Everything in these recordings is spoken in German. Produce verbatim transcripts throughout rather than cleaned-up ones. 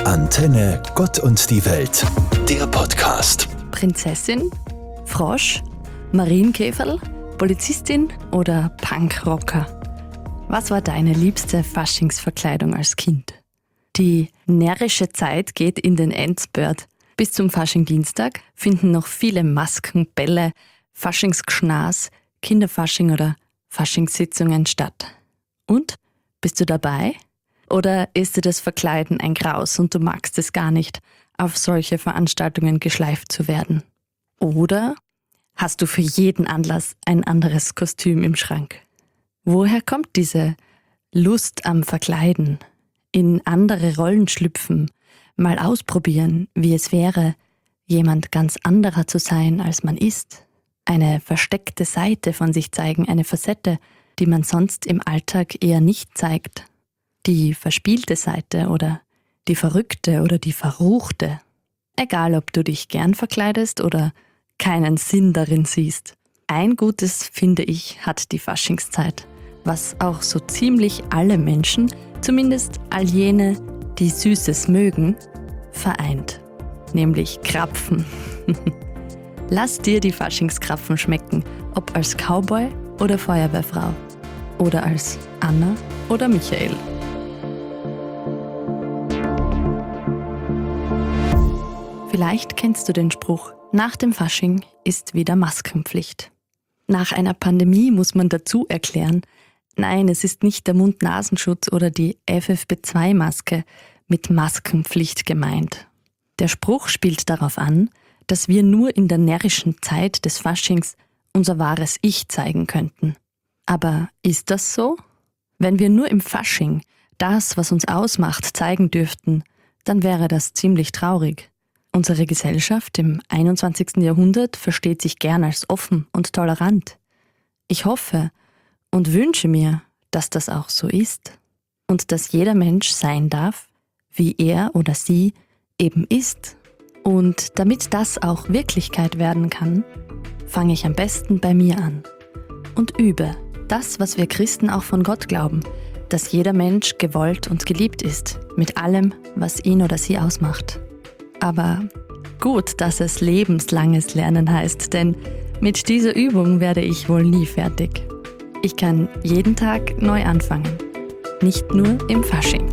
Antenne Gott und die Welt, der Podcast. Prinzessin, Frosch, Marienkäferl, Polizistin oder Punkrocker? Was war deine liebste Faschingsverkleidung als Kind? Die närrische Zeit geht in den Endspurt. Bis zum Faschingdienstag finden noch viele Masken, Bälle, Faschingsgschnas, Kinderfasching oder Faschingssitzungen statt. Und? Bist du dabei? Oder ist dir das Verkleiden ein Graus und du magst es gar nicht, auf solche Veranstaltungen geschleift zu werden? Oder hast du für jeden Anlass ein anderes Kostüm im Schrank? Woher kommt diese Lust am Verkleiden? In andere Rollen schlüpfen, mal ausprobieren, wie es wäre, jemand ganz anderer zu sein, als man ist. Eine versteckte Seite von sich zeigen, eine Facette, die man sonst im Alltag eher nicht zeigt. Die verspielte Seite oder die verrückte oder die verruchte. Egal, ob du dich gern verkleidest oder keinen Sinn darin siehst. Ein Gutes, finde ich, hat die Faschingszeit, was auch so ziemlich alle Menschen, zumindest all jene, die Süßes mögen, vereint. Nämlich Krapfen. Lass dir die Faschingskrapfen schmecken, ob als Cowboy oder Feuerwehrfrau. Oder als Anna oder Michael. Vielleicht kennst du den Spruch, nach dem Fasching ist wieder Maskenpflicht. Nach einer Pandemie muss man dazu erklären, nein, es ist nicht der Mund-Nasenschutz oder die F F P zwei Maske mit Maskenpflicht gemeint. Der Spruch spielt darauf an, dass wir nur in der närrischen Zeit des Faschings unser wahres Ich zeigen könnten. Aber ist das so? Wenn wir nur im Fasching das, was uns ausmacht, zeigen dürften, dann wäre das ziemlich traurig. Unsere Gesellschaft im einundzwanzigsten Jahrhundert versteht sich gern als offen und tolerant. Ich hoffe und wünsche mir, dass das auch so ist und dass jeder Mensch sein darf, wie er oder sie eben ist. Und damit das auch Wirklichkeit werden kann, fange ich am besten bei mir an und übe das, was wir Christen auch von Gott glauben, dass jeder Mensch gewollt und geliebt ist, mit allem, was ihn oder sie ausmacht. Aber gut, dass es lebenslanges Lernen heißt, denn mit dieser Übung werde ich wohl nie fertig. Ich kann jeden Tag neu anfangen, nicht nur im Fasching.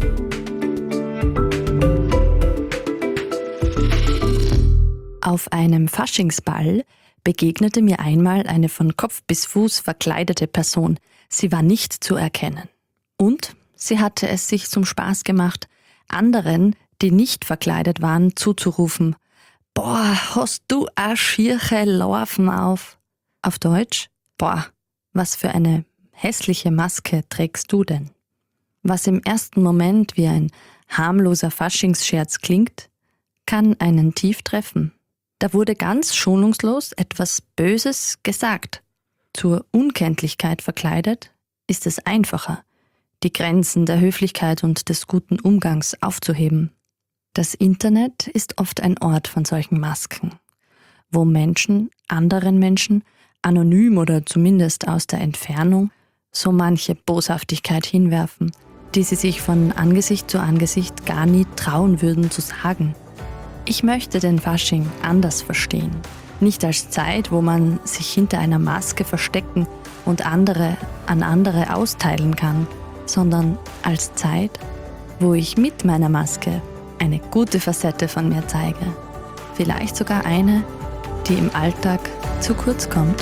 Auf einem Faschingsball begegnete mir einmal eine von Kopf bis Fuß verkleidete Person. Sie war nicht zu erkennen. Und sie hatte es sich zum Spaß gemacht, anderen, die nicht verkleidet waren, zuzurufen: Boah, hast du a schierche Larven auf? Auf Deutsch: Boah, was für eine hässliche Maske trägst du denn? Was im ersten Moment wie ein harmloser Faschingsscherz klingt, kann einen tief treffen. Da wurde ganz schonungslos etwas Böses gesagt. Zur Unkenntlichkeit verkleidet ist es einfacher, die Grenzen der Höflichkeit und des guten Umgangs aufzuheben. Das Internet ist oft ein Ort von solchen Masken, wo Menschen anderen Menschen anonym oder zumindest aus der Entfernung so manche Boshaftigkeit hinwerfen, die sie sich von Angesicht zu Angesicht gar nie trauen würden zu sagen. Ich möchte den Fasching anders verstehen. Nicht als Zeit, wo man sich hinter einer Maske verstecken und andere an andere austeilen kann, sondern als Zeit, wo ich mit meiner Maske eine gute Facette von mir zeige. Vielleicht sogar eine, die im Alltag zu kurz kommt.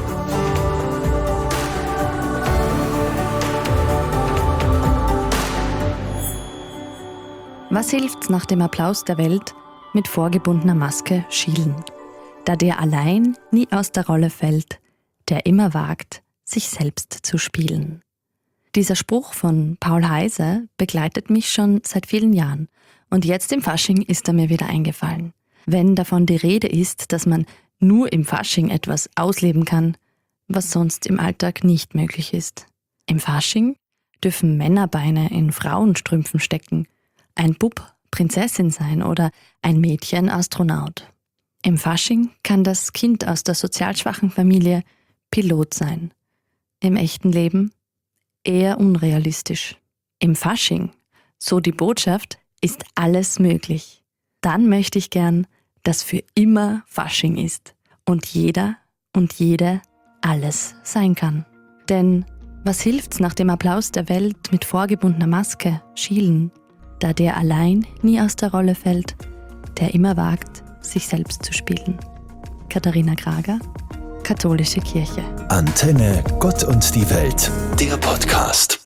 Was hilft's nach dem Applaus der Welt mit vorgebundener Maske schielen, da der allein nie aus der Rolle fällt, der immer wagt, sich selbst zu spielen. Dieser Spruch von Paul Heyse begleitet mich schon seit vielen Jahren und jetzt im Fasching ist er mir wieder eingefallen. Wenn davon die Rede ist, dass man nur im Fasching etwas ausleben kann, was sonst im Alltag nicht möglich ist. Im Fasching dürfen Männerbeine in Frauenstrümpfen stecken, ein Bub Prinzessin sein oder ein Mädchen Astronaut. Im Fasching kann das Kind aus der sozial schwachen Familie Pilot sein. Im echten Leben eher unrealistisch. Im Fasching, so die Botschaft, ist alles möglich. Dann möchte ich gern, dass für immer Fasching ist und jeder und jede alles sein kann. Denn was hilft's nach dem Applaus der Welt mit vorgebundener Maske schielen, da der allein nie aus der Rolle fällt, der immer wagt, sich selbst zu spielen. Katharina Krager, Katholische Kirche. Antenne Gott und die Welt, der Podcast.